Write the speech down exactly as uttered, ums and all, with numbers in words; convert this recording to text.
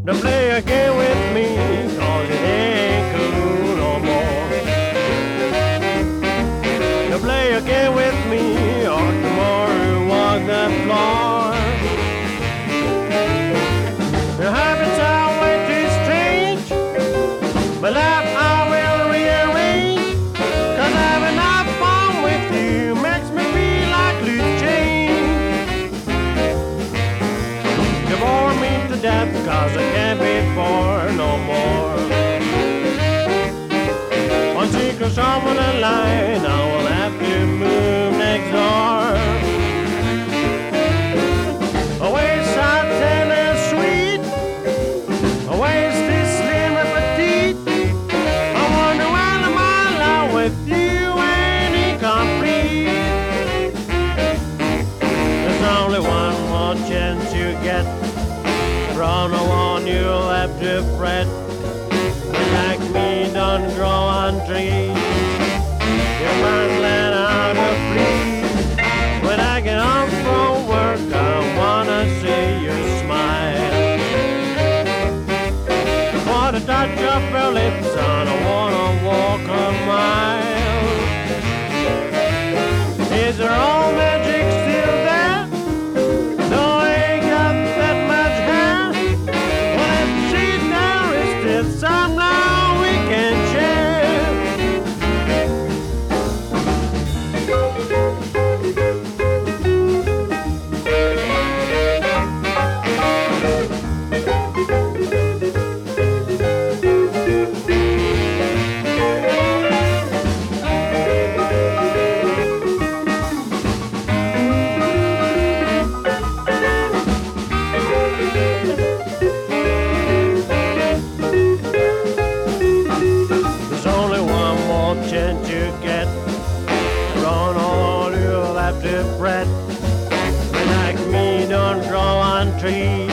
to play a game with me, 'cause it ain't cool no more. To play a game with me, or tomorrow you walk the floor. Your habits are way too strange, but life I will rearrange, 'cause having enough fun with you makes me feel like loose change. You bore me to death, 'cause I can't be born no more. On secret on the line, I will have to move next door. Away South Taylor Sweet, away this slim and petite. I wonder when my love with you ain't incomplete. There's only one more chance you get. From the one you'll have to fret. Like me, don't grow on trees. You must let out a flea. When I get home from work, I wanna see you smile. For the touch of your lips, and I wanna walk a mile. Is there all magic still there? No, I ain't got that much hair. Well, if she there is still somehow we can share. There's only one more chance you get. Run all you'll have to fret. Like me, don't grow on trees.